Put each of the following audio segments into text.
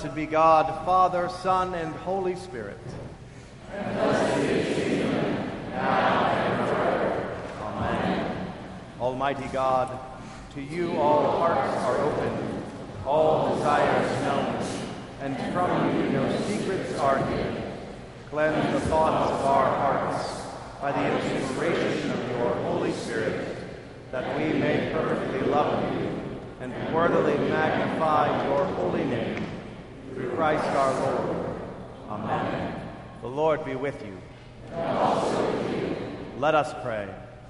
Blessed be God, Father, Son, and Holy Spirit. And blessed be his kingdom, now and forever. Amen. Almighty God, to you all hearts are open, all desires known, and from you no secrets are hidden. Cleanse the thoughts of our hearts by the inspiration of your Holy Spirit, that we may perfectly love you and worthily magnify your holy name. Through Christ our Lord. Amen. The Lord be with you. And also with you. Let us pray.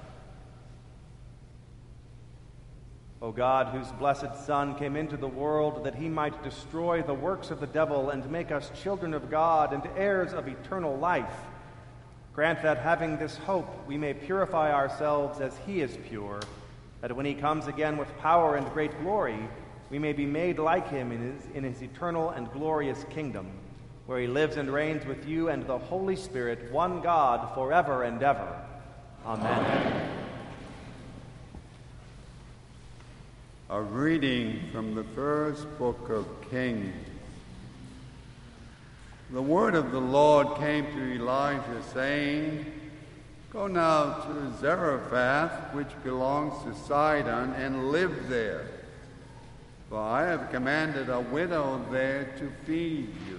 O God, whose blessed Son came into the world that he might destroy the works of the devil and make us children of God and heirs of eternal life, grant that, having this hope, we may purify ourselves as he is pure, that when he comes again with power and great glory, we may be made like him in his eternal and glorious kingdom, where he lives and reigns with you and the Holy Spirit, one God, forever and ever. Amen. A reading from the first book of Kings. The word of the Lord came to Elijah, saying, "Go now to Zarephath, which belongs to Sidon, and live there. For I have commanded a widow there to feed you."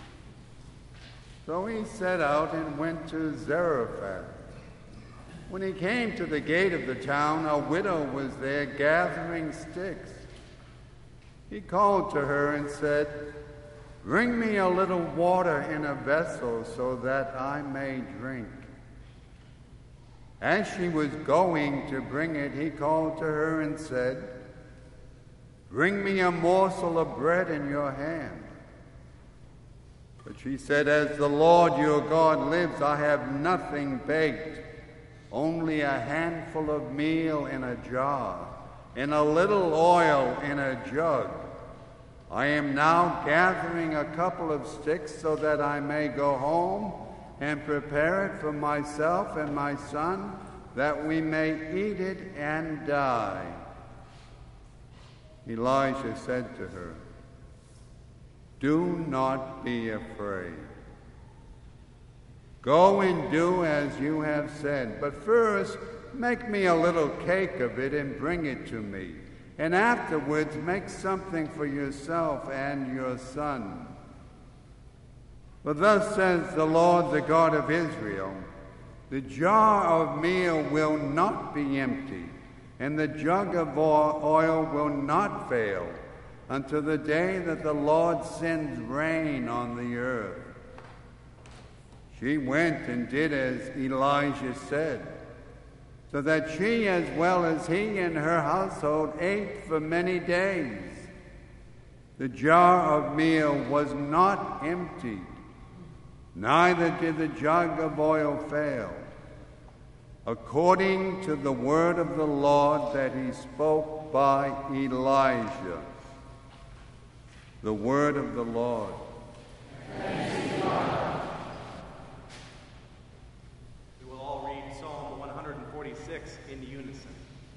So he set out and went to Zarephath. When he came to the gate of the town, a widow was there gathering sticks. He called to her and said, "Bring me a little water in a vessel so that I may drink." As she was going to bring it, he called to her and said, "Bring me a morsel of bread in your hand." But she said, "As the Lord your God lives, I have nothing baked, only a handful of meal in a jar, and a little oil in a jug. I am now gathering a couple of sticks so that I may go home and prepare it for myself and my son, that we may eat it and die." Elijah said to her, "Do not be afraid. Go and do as you have said, but first make me a little cake of it and bring it to me, and afterwards make something for yourself and your son. For thus says the Lord, the God of Israel, the jar of meal will not be empty, and the jug of oil will not fail, until the day that the Lord sends rain on the earth." She went and did as Elijah said, so that she, as well as he and her household, ate for many days. The jar of meal was not emptied, neither did the jug of oil fail, according to the word of the Lord that he spoke by Elijah. The word of the Lord. Thanks be to God. We will all read Psalm 146 in unison.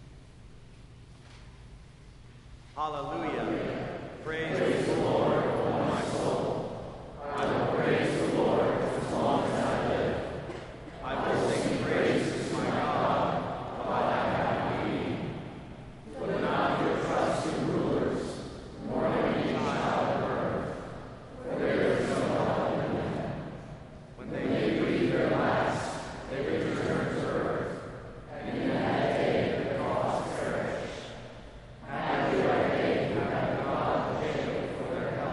Hallelujah. Praise the Lord, O my soul. I will praise the Lord as long as I live. I will sing praises to my God while I have being. Put not your trust in rulers, nor in any child of earth, for there is no help in them. When they breathe their last, they return to earth, and in that day their thoughts perish. Happy are they who have God of Jacob for their help.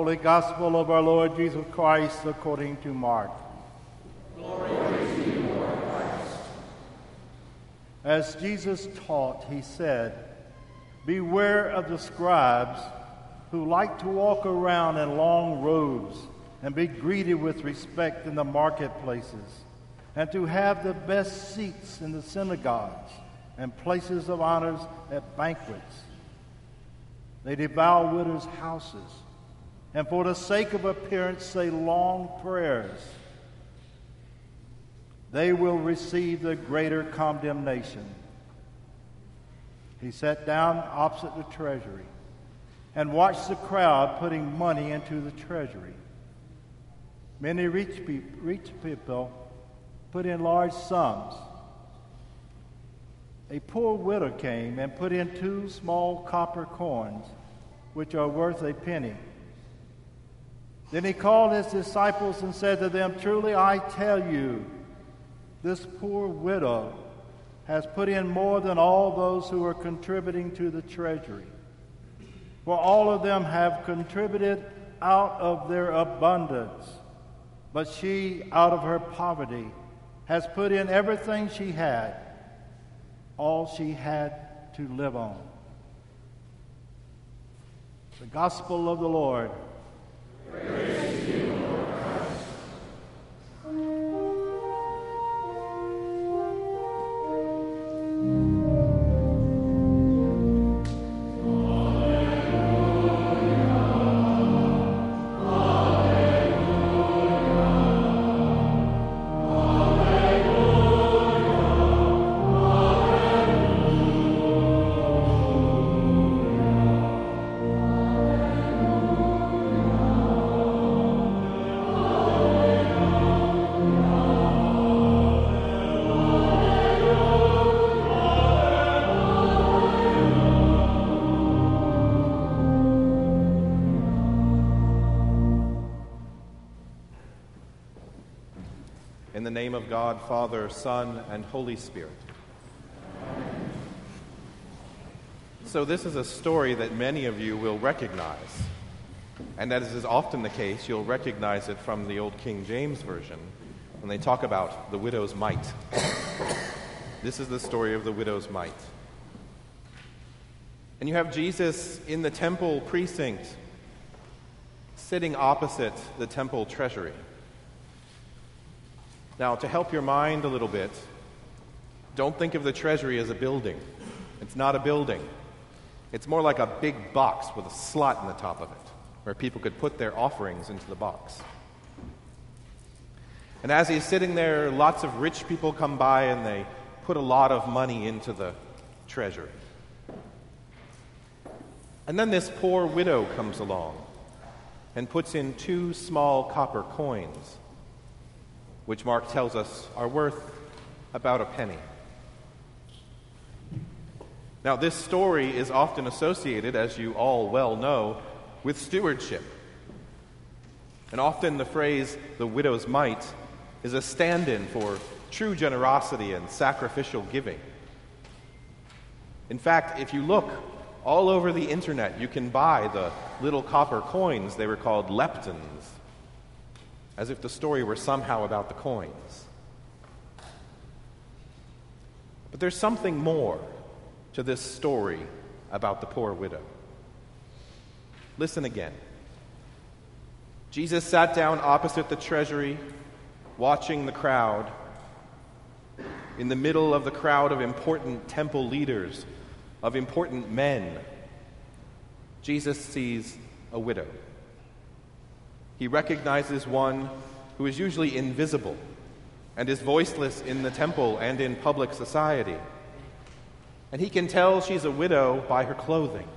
Holy Gospel of our Lord Jesus Christ according to Mark. Glory to you, Lord Christ. As Jesus taught, he said, "Beware of the scribes who like to walk around in long robes and be greeted with respect in the marketplaces, and to have the best seats in the synagogues and places of honors at banquets. They devour widows' houses, and for the sake of appearance say long prayers. They will receive the greater condemnation." He sat down opposite the treasury and watched the crowd putting money into the treasury. Many rich people put in large sums. A poor widow came and put in 2 small copper coins, which are worth a penny. Then he called his disciples and said to them, "Truly I tell you, this poor widow has put in more than all those who are contributing to the treasury. For all of them have contributed out of their abundance, but she, out of her poverty, has put in everything she had, all she had to live on." The Gospel of the Lord. Praise to you, Lord Christ. In the name of God, Father, Son, and Holy Spirit. So this is a story that many of you will recognize. And as is often the case, you'll recognize it from the old King James Version when they talk about the widow's mite. This is the story of the widow's mite. And you have Jesus in the temple precinct, sitting opposite the temple treasury. Now, to help your mind a little bit, don't think of the treasury as a building. It's not a building. It's more like a big box with a slot in the top of it, where people could put their offerings into the box. And as he's sitting there, lots of rich people come by and they put a lot of money into the treasury. And then this poor widow comes along and puts in 2 small copper coins, which Mark tells us are worth about a penny. Now, this story is often associated, as you all well know, with stewardship. And often the phrase, the widow's mite, is a stand-in for true generosity and sacrificial giving. In fact, if you look all over the internet, you can buy the little copper coins. They were called leptons, as if the story were somehow about the coins. But there's something more to this story about the poor widow. Listen again. Jesus sat down opposite the treasury, watching the crowd. In the middle of the crowd of important temple leaders, of important men, Jesus sees a widow. He recognizes one who is usually invisible and is voiceless in the temple and in public society. And he can tell she's a widow by her clothing.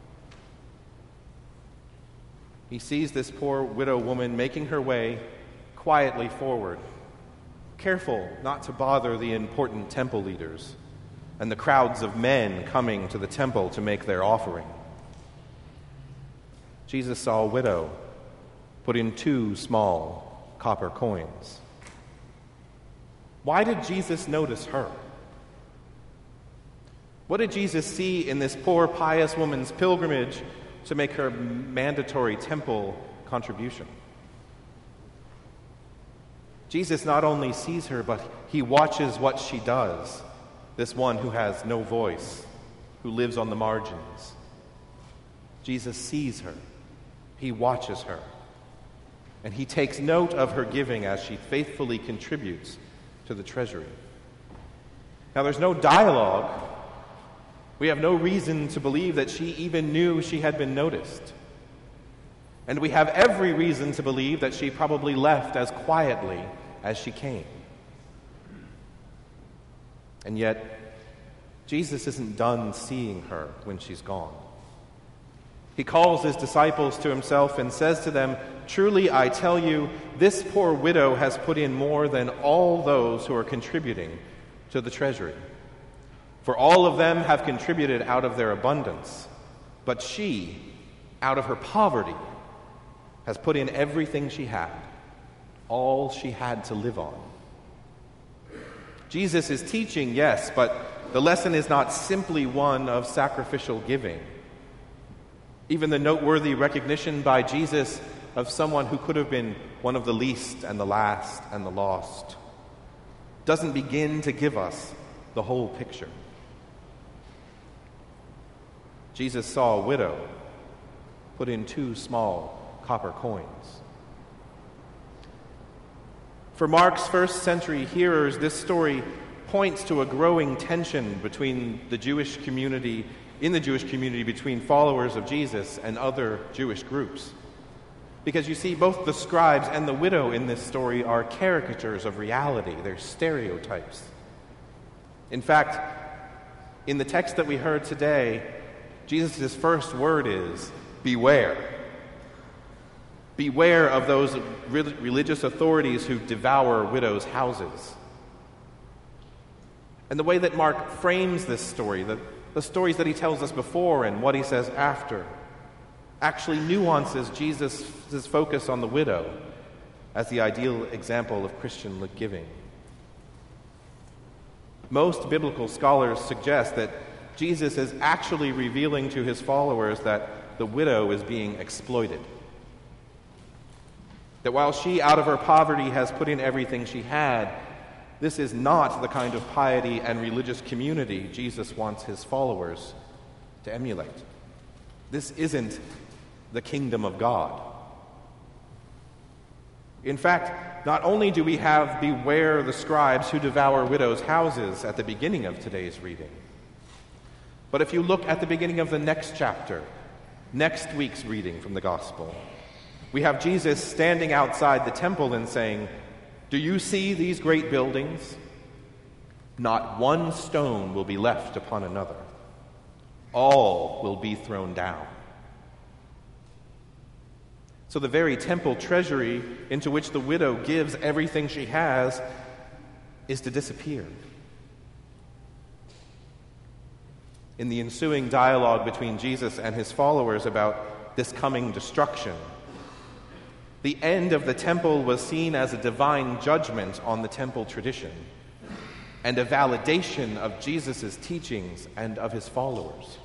He sees this poor widow woman making her way quietly forward, careful not to bother the important temple leaders and the crowds of men coming to the temple to make their offering. Jesus saw a widow put in 2 small copper coins. Why did Jesus notice her? What did Jesus see in this poor pious woman's pilgrimage to make her mandatory temple contribution. Jesus not only sees her, but he watches what she does, this one who has no voice, who lives on the margins. Jesus sees her. He watches her. And he takes note of her giving as she faithfully contributes to the treasury. Now, there's no dialogue. We have no reason to believe that she even knew she had been noticed. And we have every reason to believe that she probably left as quietly as she came. And yet, Jesus isn't done seeing her when she's gone. He calls his disciples to himself and says to them, "Truly I tell you, this poor widow has put in more than all those who are contributing to the treasury. For all of them have contributed out of their abundance, but she, out of her poverty, has put in everything she had, all she had to live on." Jesus is teaching, yes, but the lesson is not simply one of sacrificial giving. Even the noteworthy recognition by Jesus of someone who could have been one of the least and the last and the lost doesn't begin to give us the whole picture. Jesus saw a widow put in 2 small copper coins. For Mark's first century hearers, this story points to a growing tension between the Jewish community, between followers of Jesus and other Jewish groups. Because you see, both the scribes and the widow in this story are caricatures of reality. They're stereotypes. In fact, in the text that we heard today, Jesus' first word is, beware. Beware of those religious authorities who devour widows' houses. And the way that Mark frames this story, the stories that he tells us before and what he says after, actually nuances Jesus' focus on the widow as the ideal example of Christian giving. Most biblical scholars suggest that Jesus is actually revealing to his followers that the widow is being exploited. That while she, out of her poverty, has put in everything she had, this is not the kind of piety and religious community Jesus wants his followers to emulate. This isn't the kingdom of God. In fact, not only do we have beware the scribes who devour widows' houses at the beginning of today's reading, but if you look at the beginning of the next chapter, next week's reading from the gospel, we have Jesus standing outside the temple and saying, "Do you see these great buildings? Not one stone will be left upon another. All will be thrown down." So the very temple treasury into which the widow gives everything she has is to disappear. In the ensuing dialogue between Jesus and his followers about this coming destruction, the end of the temple was seen as a divine judgment on the temple tradition and a validation of Jesus' teachings and of his followers.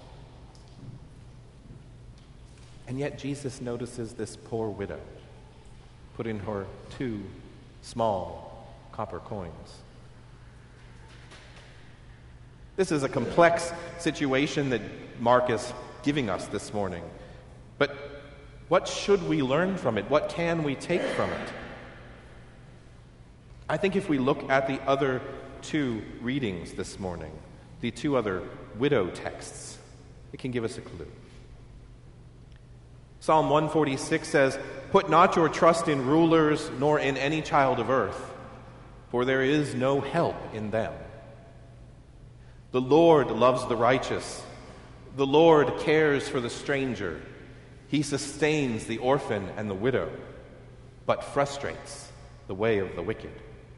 And yet Jesus notices this poor widow put in her 2 small copper coins. This is a complex situation that Mark is giving us this morning. But what should we learn from it? What can we take from it? I think if we look at the other 2 readings this morning, the 2 other widow texts, it can give us a clue. Psalm 146 says, "Put not your trust in rulers, nor in any child of earth, for there is no help in them. The Lord loves the righteous. The Lord cares for the stranger. He sustains the orphan and the widow, but frustrates the way of the wicked."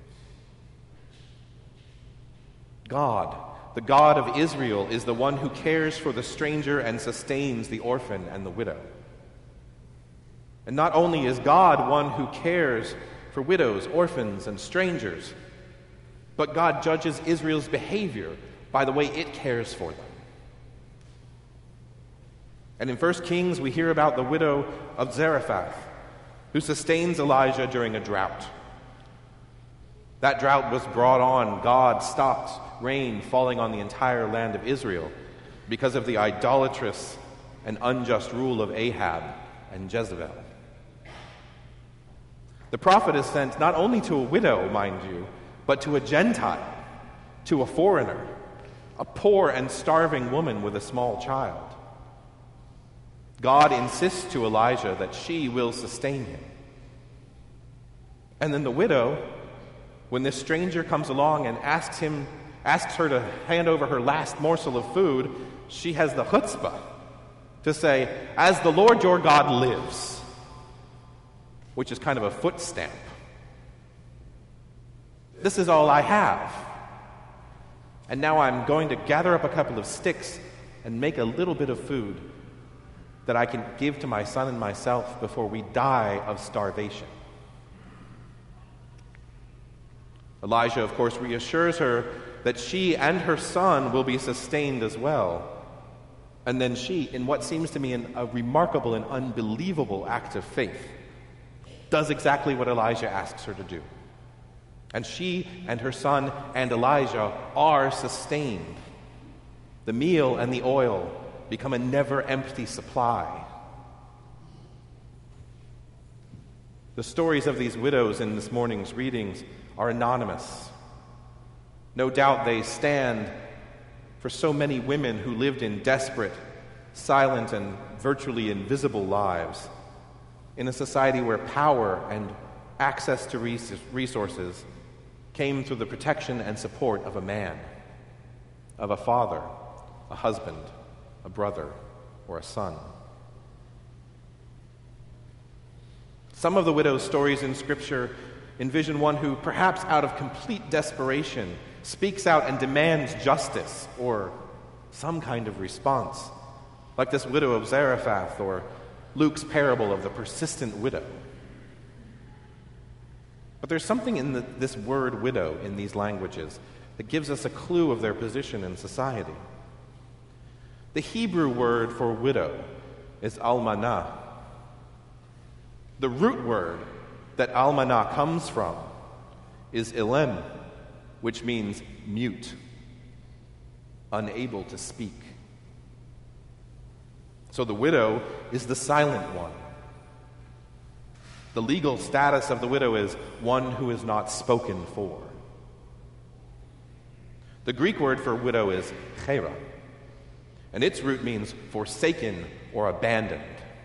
God, the God of Israel, is the one who cares for the stranger and sustains the orphan and the widow. And not only is God one who cares for widows, orphans, and strangers, but God judges Israel's behavior by the way it cares for them. And in 1 Kings, we hear about the widow of Zarephath, who sustains Elijah during a drought. That drought was brought on. God stopped rain falling on the entire land of Israel because of the idolatrous and unjust rule of Ahab and Jezebel. The prophet is sent not only to a widow, mind you, but to a Gentile, to a foreigner, a poor and starving woman with a small child. God insists to Elijah that she will sustain him. And then the widow, when this stranger comes along and asks her to hand over her last morsel of food, she has the chutzpah to say, "As the Lord your God lives," which is kind of a foot stamp. This is all I have. And now I'm going to gather up a couple of sticks and make a little bit of food that I can give to my son and myself before we die of starvation. Elijah, of course, reassures her that she and her son will be sustained as well. And then she, in what seems to me a remarkable and unbelievable act of faith, does exactly what Elijah asks her to do. And she and her son and Elijah are sustained. The meal and the oil become a never-empty supply. The stories of these widows in this morning's readings are anonymous. No doubt they stand for so many women who lived in desperate, silent, and virtually invisible lives in a society where power and access to resources came through the protection and support of a man, of a father, a husband, a brother, or a son. Some of the widow's stories in Scripture envision one who, perhaps out of complete desperation, speaks out and demands justice or some kind of response, like this widow of Zarephath or Luke's parable of the persistent widow. But there's something in this word widow in these languages that gives us a clue of their position in society. The Hebrew word for widow is almanah. The root word that almanah comes from is ilem, which means mute, unable to speak. So the widow is the silent one. The legal status of the widow is one who is not spoken for. The Greek word for widow is chera, and its root means forsaken or abandoned.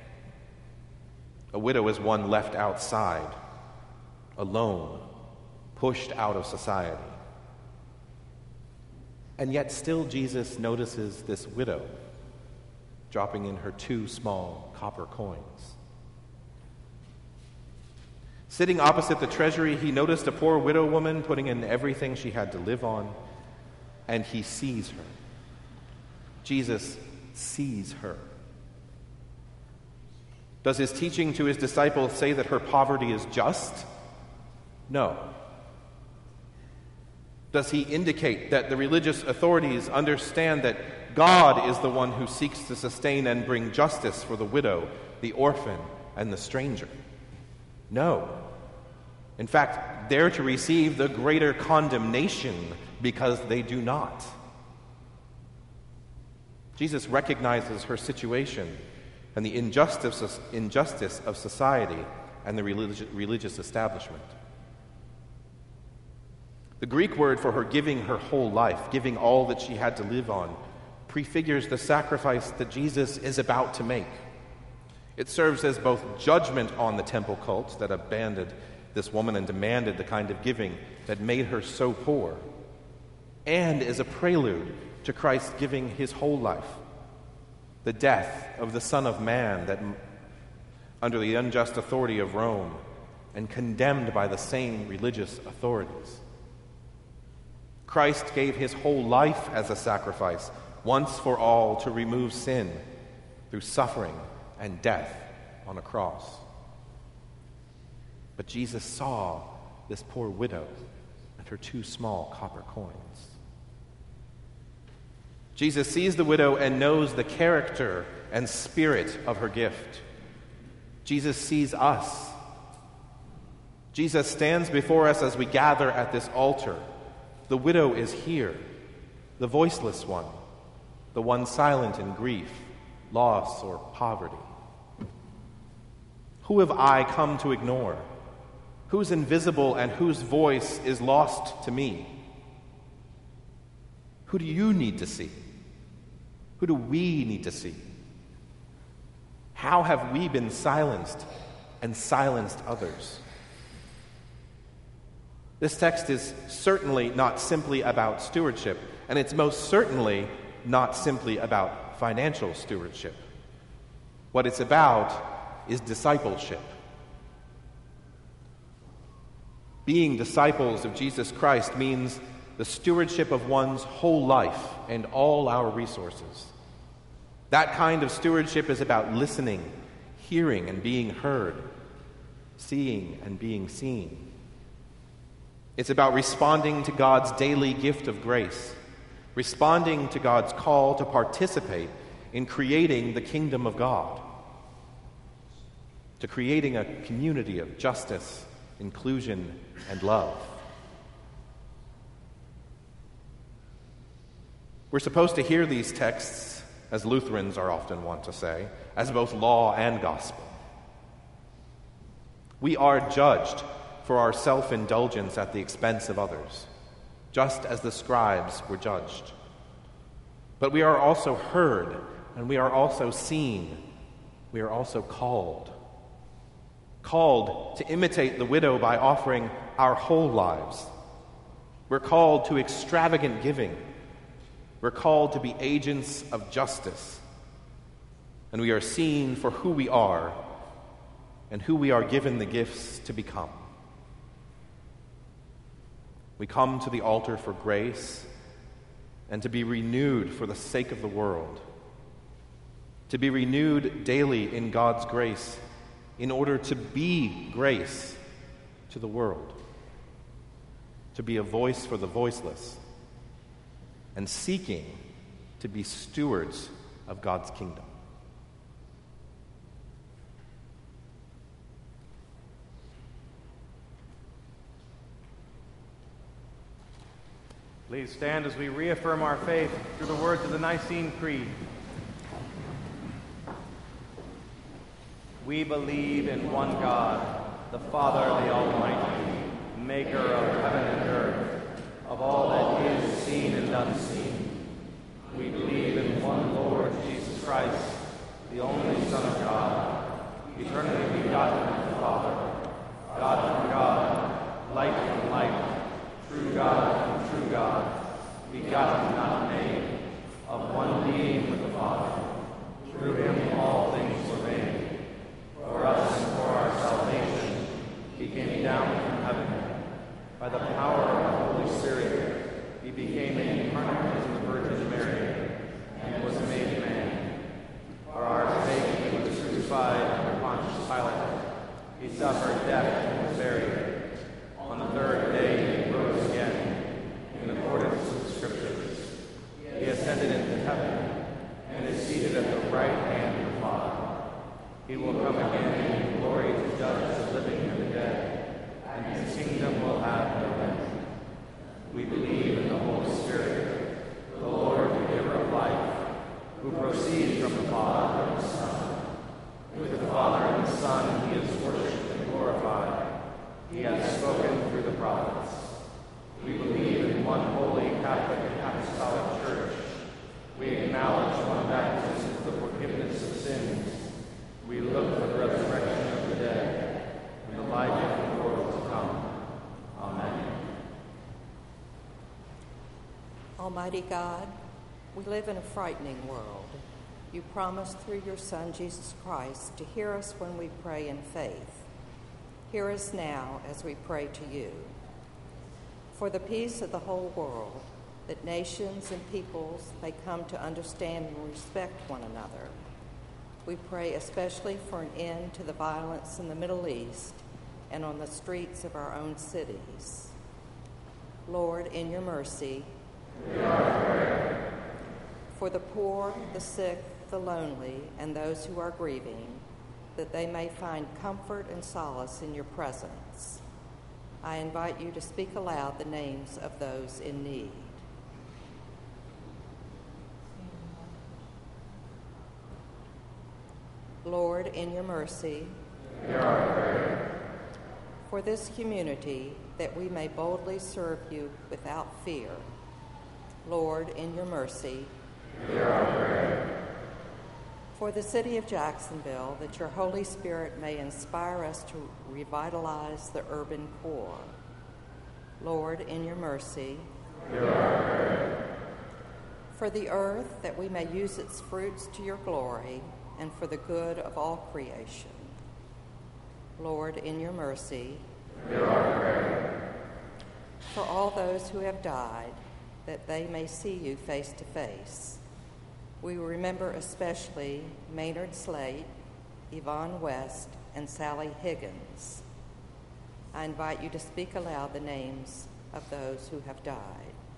A widow is one left outside, alone, pushed out of society. And yet still Jesus notices this widow dropping in her 2 small copper coins. Sitting opposite the treasury, he noticed a poor widow woman putting in everything she had to live on, and he sees her. Jesus sees her. Does his teaching to his disciples say that her poverty is just? No. Does he indicate that the religious authorities understand that God is the one who seeks to sustain and bring justice for the widow, the orphan, and the stranger? No. In fact, they're to receive the greater condemnation because they do not. Jesus recognizes her situation and the injustice of society and the religious establishment. The Greek word for her giving her whole life, giving all that she had to live on, prefigures the sacrifice that Jesus is about to make. It serves as both judgment on the temple cult that abandoned this woman and demanded the kind of giving that made her so poor, and is a prelude to Christ giving his whole life, the death of the Son of Man that under the unjust authority of Rome and condemned by the same religious authorities. Christ gave his whole life as a sacrifice, once for all, to remove sin through suffering and death on a cross. But Jesus saw this poor widow and her 2 small copper coins. Jesus sees the widow and knows the character and spirit of her gift. Jesus sees us Jesus stands before us as we gather at this altar. The widow is here, the voiceless one, the one silent in grief, loss, or poverty. Who have I come to ignore? Who's invisible and whose voice is lost to me? Who do you need to see? Who do we need to see? How have we been silenced and silenced others? This text is certainly not simply about stewardship, and it's most certainly not simply about financial stewardship. What it's about is discipleship. Being disciples of Jesus Christ means the stewardship of one's whole life and all our resources. That kind of stewardship is about listening, hearing and being heard, seeing and being seen. It's about responding to God's daily gift of grace, responding to God's call to participate in creating the kingdom of God, to creating a community of justice, inclusion, and love. We're supposed to hear these texts, as Lutherans are often wont to say, as both law and gospel. We are judged for our self-indulgence at the expense of others, just as the scribes were judged. But we are also heard, and we are also seen. We are also called to imitate the widow by offering our whole lives. We're called to extravagant giving. We're called to be agents of justice. And we are seen for who we are and who we are given the gifts to become. We come to the altar for grace and to be renewed for the sake of the world, to be renewed daily in God's grace in order to be grace to the world, to be a voice for the voiceless, and seeking to be stewards of God's kingdom. Please stand as we reaffirm our faith through the words of the Nicene Creed. We believe in one God, the Father, the Almighty, maker of heaven and earth, of all that is seen and unseen. We believe in one Lord Jesus Christ, the only Son of God, eternally begotten of the Father, God from God, light from light, true God from true God, begotten, not made, of one being with the Father. Through him all things were made. For us and for our salvation, he came down from heaven. By the power of the Holy Spirit, he became incarnate in the Virgin Mary and was made man. For our sake, he was crucified under Pontius Pilate. He suffered death and was buried. On the third day, he rose again, in accordance with the Scriptures. He ascended into heaven and is seated at the right hand of the Father. He will come again in glory to judge the living and the dead, and his kingdom will have no end. We believe in the Holy Spirit, the Lord, the giver of life, who proceeds from the Father and the Son. With the Father and the Son he is worshipped and glorified. He has spoken through the prophets. We believe in one holy Catholic and Apostolic Church. We acknowledge one baptism for the forgiveness of sins. We look for the resurrection of the dead and the life of the world to come. Amen. Almighty God, we live in a frightening world. You promised through your Son, Jesus Christ, to hear us when we pray in faith. Hear us now as we pray to you. For the peace of the whole world, that nations and peoples may come to understand and respect one another. We pray especially for an end to the violence in the Middle East and on the streets of our own cities. Lord, in your mercy, hear our prayer. For the poor, the sick, the lonely, and those who are grieving, that they may find comfort and solace in your presence. I invite you to speak aloud the names of those in need. Lord, in your mercy, hear our prayer. For this community, that we may boldly serve you without fear. Lord, in your mercy, hear our prayer. For the city of Jacksonville, that your Holy Spirit may inspire us to revitalize the urban core. Lord, in your mercy, hear our prayer. For the earth, that we may use its fruits to your glory and for the good of all creation. Lord, in your mercy, hear our prayer. For all those who have died, that they may see you face to face. We remember especially Maynard Slate, Yvonne West, and Sally Higgins. I invite you to speak aloud the names of those who have died.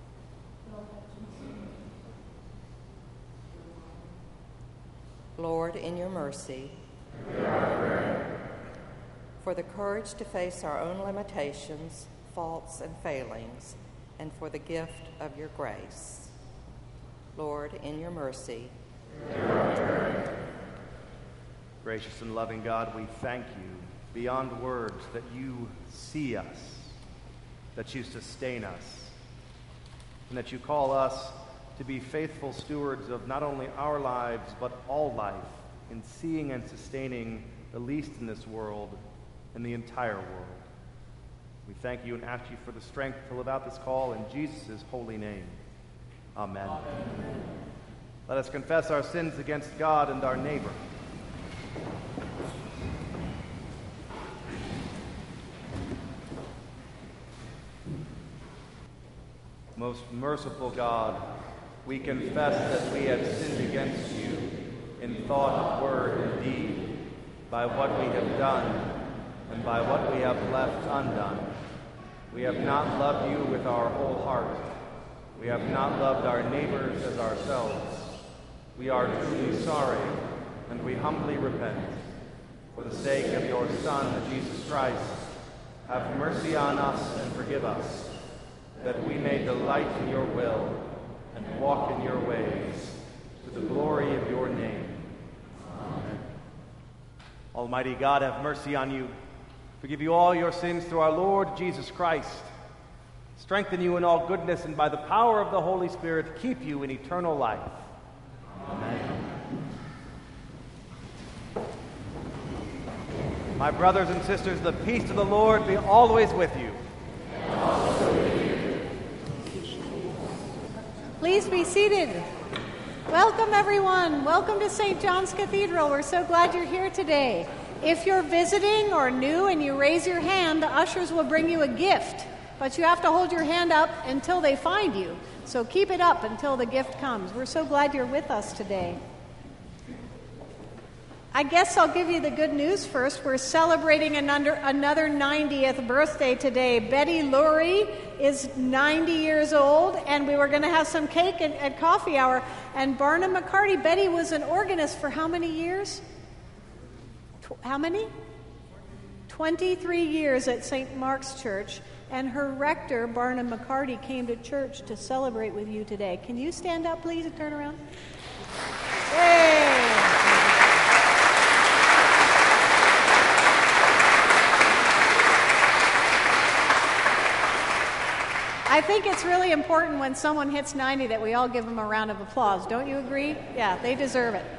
Lord, in your mercy, hear our prayer. For the courage to face our own limitations, faults, and failings, and for the gift of your grace. Lord, in your mercy, hear our prayer. Gracious and loving God, we thank you beyond words that you see us, that you sustain us, and that you call us to be faithful stewards of not only our lives, but all life, in seeing and sustaining the least in this world and the entire world. We thank you and ask you for the strength to live out this call in Jesus' holy name. Amen. Amen. Let us confess our sins against God and our neighbor. Most merciful God, we confess that we have sinned against you in thought, word, and deed, by what we have done and by what we have left undone. We have not loved you with our whole heart. We have not loved our neighbors as ourselves. We are truly sorry, and we humbly repent. For the sake of your Son, Jesus Christ, have mercy on us and forgive us, that we may delight in your will and walk in your ways, to the glory of your name. Amen. Almighty God, have mercy on you. Forgive you all your sins through our Lord Jesus Christ. Strengthen you in all goodness, and by the power of the Holy Spirit, keep you in eternal life. Amen. My brothers and sisters, the peace of the Lord be always with you. Please be seated. Welcome, everyone. Welcome to St. John's Cathedral. We're so glad you're here today. If you're visiting or new and you raise your hand, the ushers will bring you a gift. But you have to hold your hand up until they find you. So keep it up until the gift comes. We're so glad you're with us today. I guess I'll give you the good news first. We're celebrating another 90th birthday today. Betty Lurie is 90 years old, and we were going to have some cake at coffee hour. And Barnum McCarty, Betty was an organist for how many years? How many? 23 years at St. Mark's Church. And her rector, Barnum McCarty, came to church to celebrate with you today. Can you stand up, please, and turn around? Yay! I think it's really important when someone hits 90 that we all give them a round of applause. Don't you agree? Yeah, they deserve it.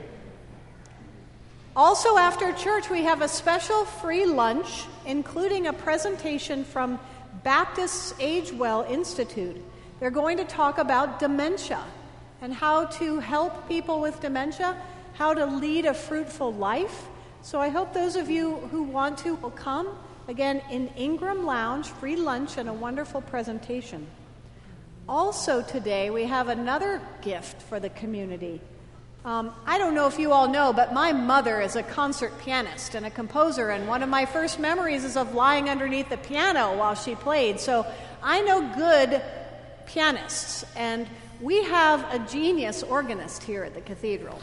Also, after church, we have a special free lunch, including a presentation from Baptist Age Well Institute. They're going to talk about dementia and how to help people with dementia, how to lead a fruitful life. So I hope those of you who want to will come. Again, in Ingram Lounge, free lunch and a wonderful presentation. Also today, we have another gift for the community. I don't know if you all know, but my mother is a concert pianist and a composer, and one of my first memories is of lying underneath the piano while she played. So I know good pianists, and we have a genius organist here at the cathedral.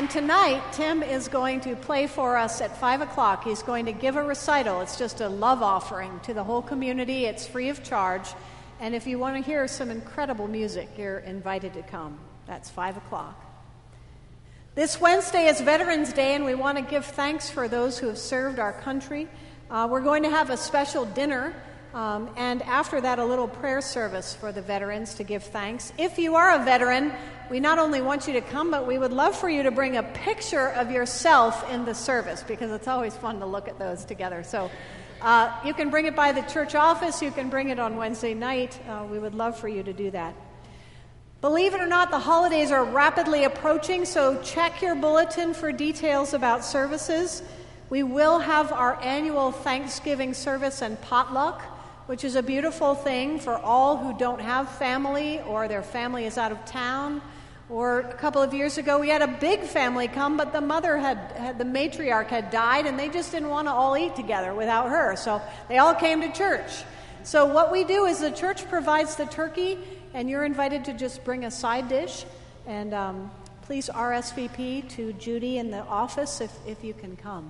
And tonight, Tim is going to play for us at 5 o'clock. He's going to give a recital. It's just a love offering to the whole community. It's free of charge. And if you want to hear some incredible music, you're invited to come. That's 5 o'clock. This Wednesday is Veterans Day, and we want to give thanks for those who have served our country. We're going to have a special dinner, and after that, a little prayer service for the veterans to give thanks. If you are a veteran, we not only want you to come, but we would love for you to bring a picture of yourself in the service, because it's always fun to look at those together. So you can bring it by the church office. You can bring it on Wednesday night. We would love for you to do that. Believe it or not, the holidays are rapidly approaching, so check your bulletin for details about services. We will have our annual Thanksgiving service and potluck, which is a beautiful thing for all who don't have family or their family is out of town. Or a couple of years ago, we had a big family come, but the mother the matriarch had died, and they just didn't want to all eat together without her. So they all came to church. So what we do is the church provides the turkey, and you're invited to just bring a side dish. And please RSVP to Judy in the office if you can come.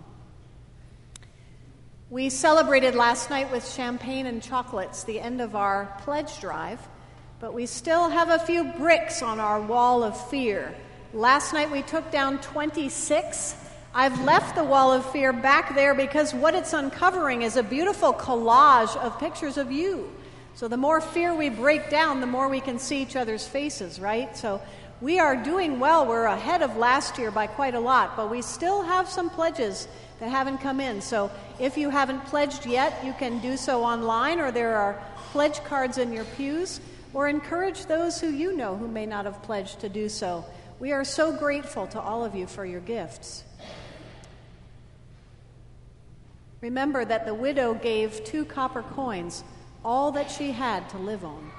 We celebrated last night with champagne and chocolates the end of our pledge drive. But we still have a few bricks on our wall of fear. Last night we took down 26. I've left the wall of fear back there because what it's uncovering is a beautiful collage of pictures of you. So the more fear we break down, the more we can see each other's faces, right? So we are doing well. We're ahead of last year by quite a lot, but we still have some pledges that haven't come in. So if you haven't pledged yet, you can do so online, or there are pledge cards in your pews. Or encourage those who you know who may not have pledged to do so. We are so grateful to all of you for your gifts. Remember that the widow gave 2 copper coins, all that she had to live on.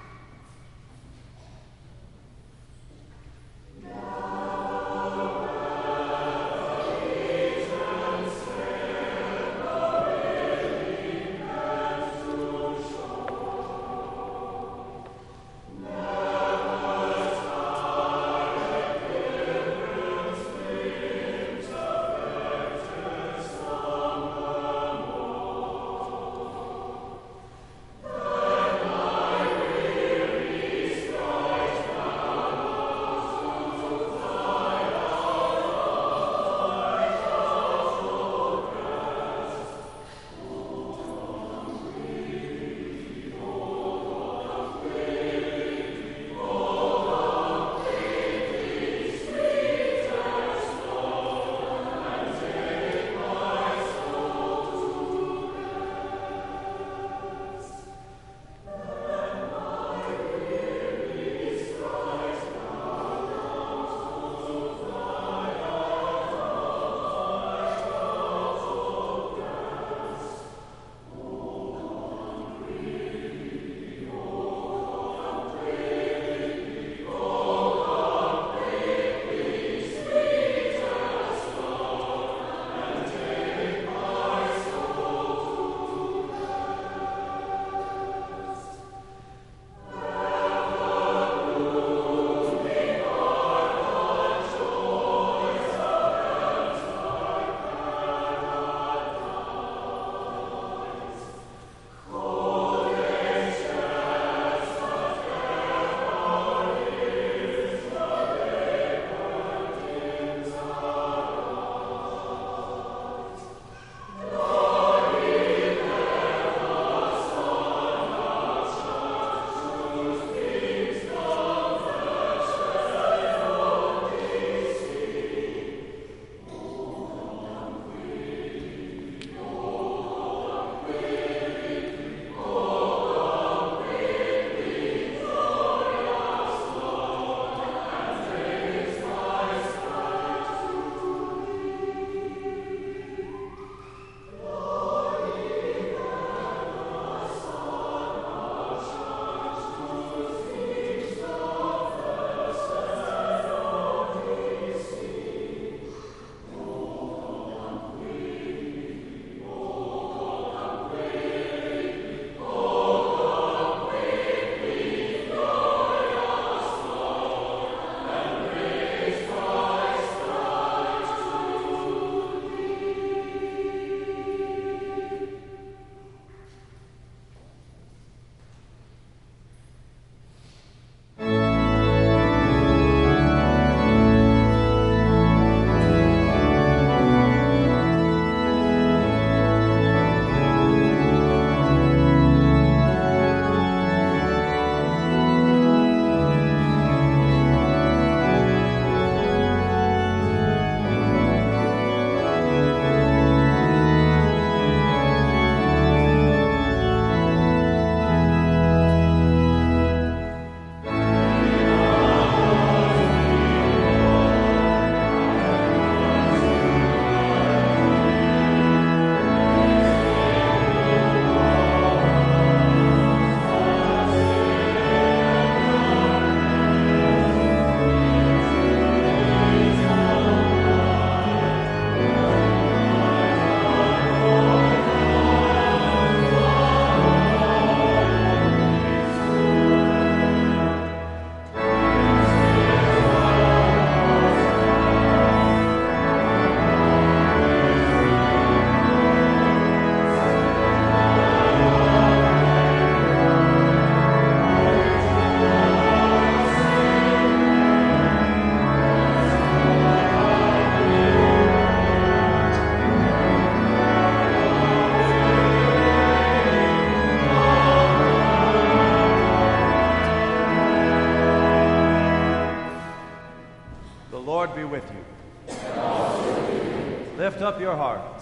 your hearts.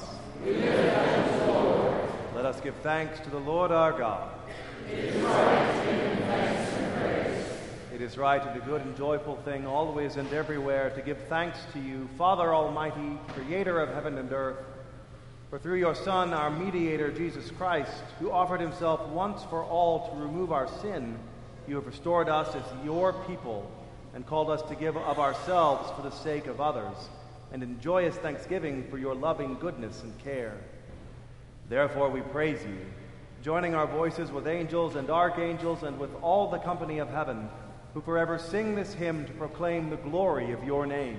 Let us give thanks to the Lord our God. It is right to give him thanks and praise. It is right and a good and joyful thing always and everywhere to give thanks to you, Father Almighty, creator of heaven and earth. For through your Son, our mediator, Jesus Christ, who offered himself once for all to remove our sin, you have restored us as your people and called us to give of ourselves for the sake of others, and in joyous thanksgiving for your loving goodness and care. Therefore we praise you, joining our voices with angels and archangels and with all the company of heaven, who forever sing this hymn to proclaim the glory of your name.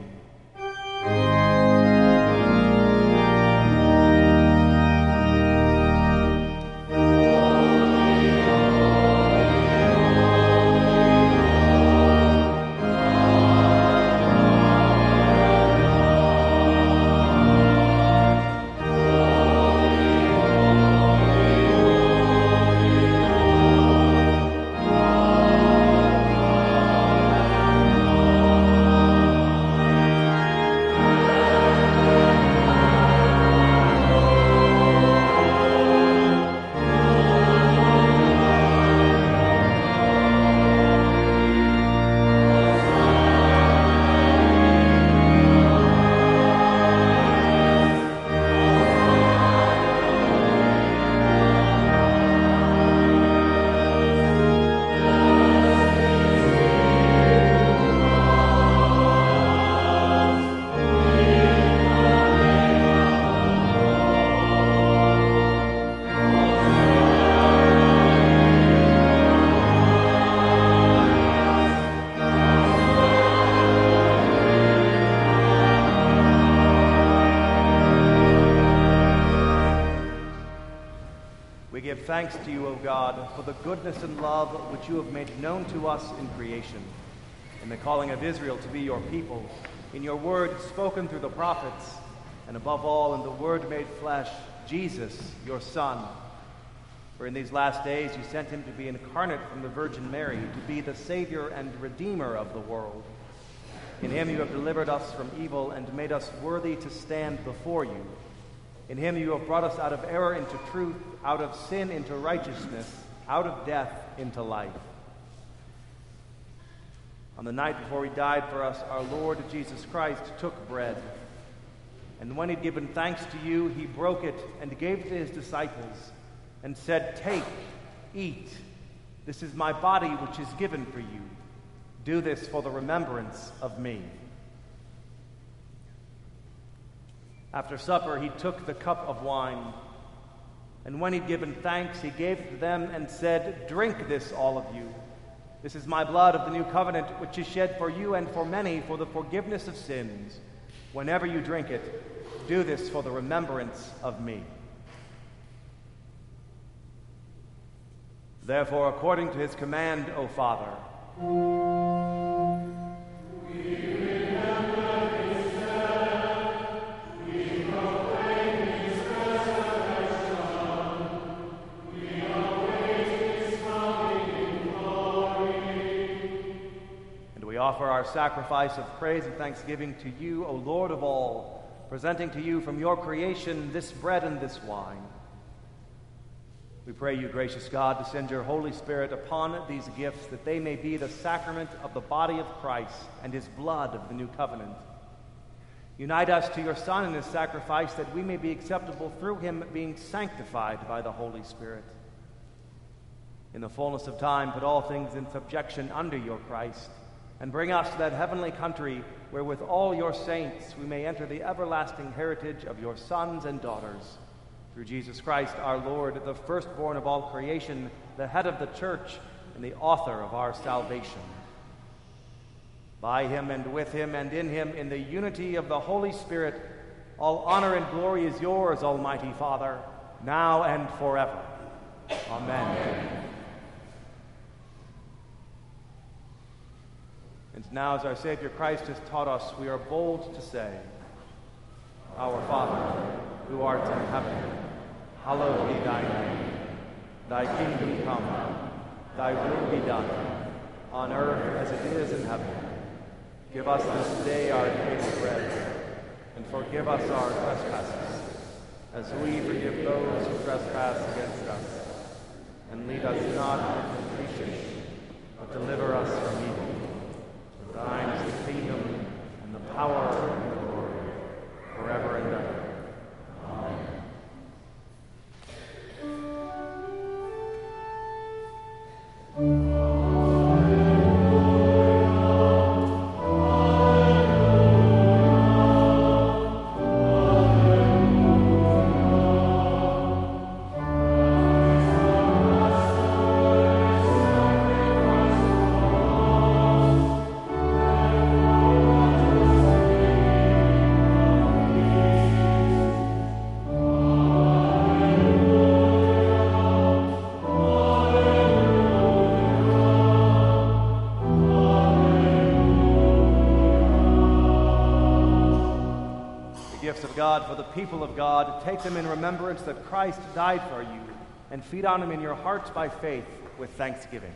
Thanks to you, O God, for the goodness and love which you have made known to us in creation, in the calling of Israel to be your people, in your word spoken through the prophets, and above all in the Word made flesh, Jesus, your Son. For in these last days you sent him to be incarnate from the Virgin Mary, to be the Savior and Redeemer of the world. In him you have delivered us from evil and made us worthy to stand before you. In him you have brought us out of error into truth, out of sin into righteousness, out of death into life. On the night before he died for us, our Lord Jesus Christ took bread. And when he'd given thanks to you, he broke it and gave it to his disciples and said, "Take, eat. This is my body which is given for you. Do this for the remembrance of me." After supper, he took the cup of wine, and when he'd given thanks, he gave it to them and said, "Drink this, all of you. This is my blood of the new covenant, which is shed for you and for many for the forgiveness of sins. Whenever you drink it, do this for the remembrance of me." Therefore, according to his command, O Father, offer our sacrifice of praise and thanksgiving to you, O Lord of all, presenting to you from your creation this bread and this wine. We pray you, gracious God, to send your Holy Spirit upon these gifts, that they may be the sacrament of the body of Christ and his blood of the new covenant. Unite us to your Son and his sacrifice, that we may be acceptable through him, being sanctified by the Holy Spirit. In the fullness of time, put all things in subjection under your Christ, and bring us to that heavenly country where with all your saints we may enter the everlasting heritage of your sons and daughters. Through Jesus Christ our Lord, the firstborn of all creation, the head of the church, and the author of our salvation. By him and with him and in him, in the unity of the Holy Spirit, all honor and glory is yours, Almighty Father, now and forever. Amen. And now, as our Savior Christ has taught us, we are bold to say, Our Father, who art in heaven, hallowed be thy name. Thy kingdom come, thy will be done, on earth as it is in heaven. Give us this day our daily bread, and forgive us our trespasses, as we forgive those who trespass against us. And lead us not into temptation, but deliver us from evil. For thine is the kingdom, and the power, and the glory, forever and ever. Amen. God, for the people of God, take them in remembrance that Christ died for you, and feed on them in your hearts by faith with thanksgiving.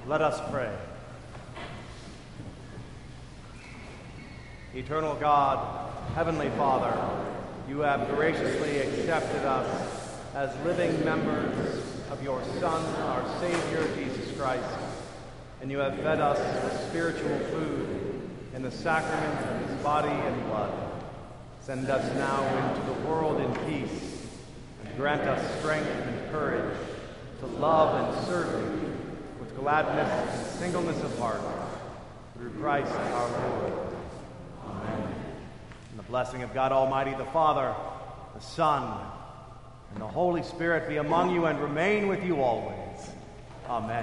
Let us pray. Eternal God, Heavenly Father, you have graciously accepted us as living members of your Son, our Savior, Jesus Christ, and you have fed us with spiritual food in the sacrament of his body and blood. Send us now into the world in peace, and grant us strength and courage to love and serve you with gladness and singleness of heart, through Christ our Lord. Amen. And the blessing of God Almighty, the Father, the Son, and the Holy Spirit be among you and remain with you always. Amen.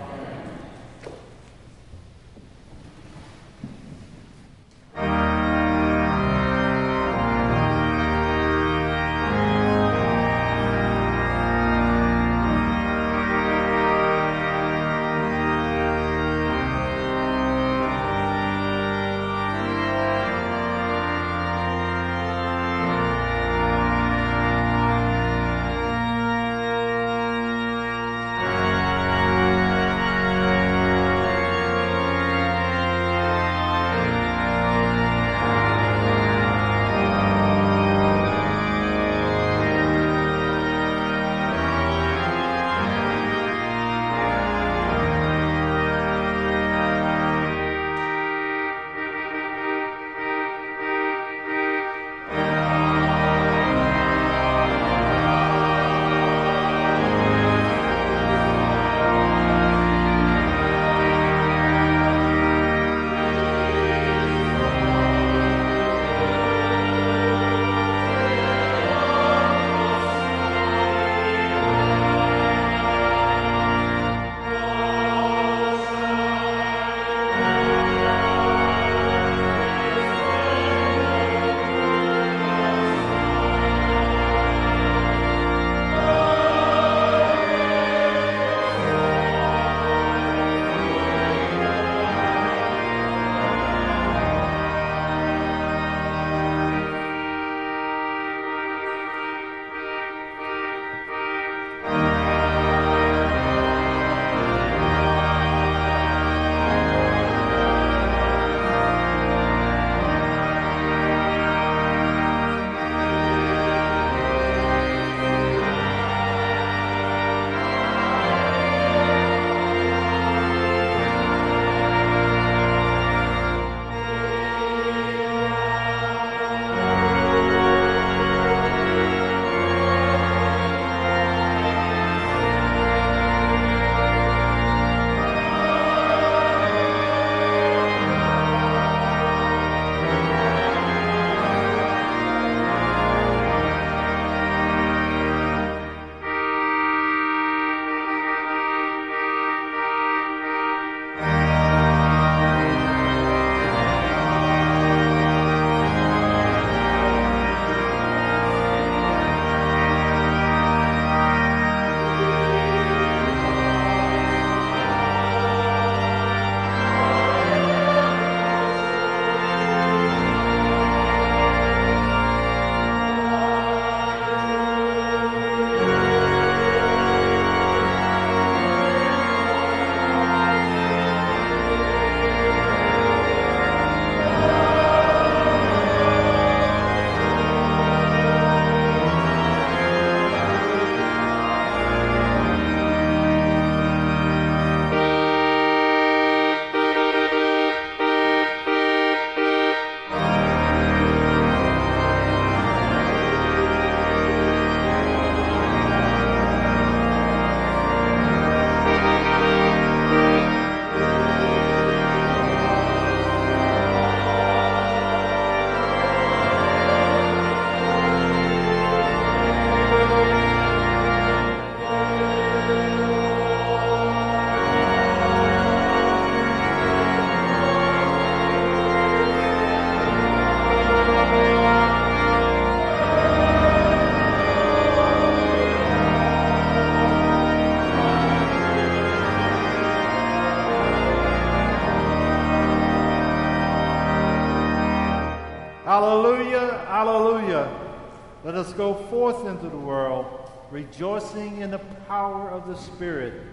Hallelujah, hallelujah. Let us go forth into the world, rejoicing in the power of the Spirit,